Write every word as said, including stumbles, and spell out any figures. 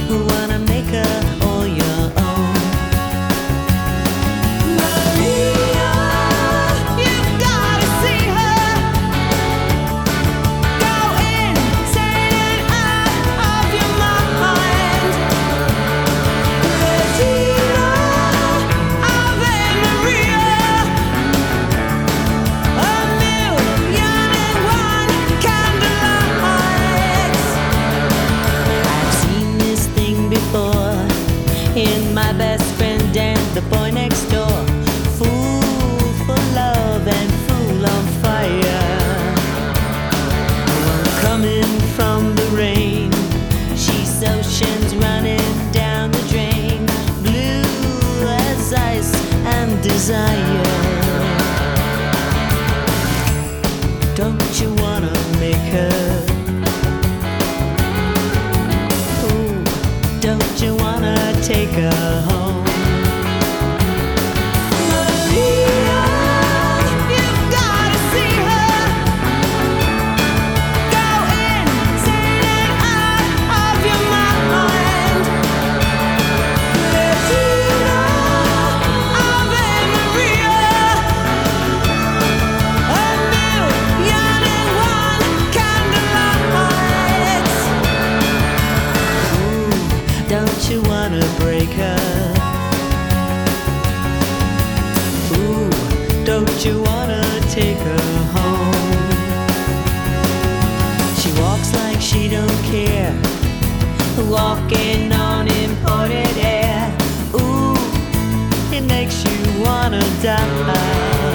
who wanna make her all your own. Maria, you've gotta see her. Go insane and out of your mind. Regina, Ave Maria, a million and one candlelights. I've seen this thing before in my best friend and the boy next door. Fool for love and fool on fire. One coming from the rain, she's oceans running down the drain, blue as ice and desire. Don't you wanna make her? Ooh, don't you wanna take her home? Maria, you've gotta see her. Go insane and out of your mind. Regina, Ave Maria, a million and one candlelights. Ooh, don't you wanna break her? Ooh, don't you wanna take her home? She walks like she don't care, walking on imported air. Ooh, it makes you wanna die.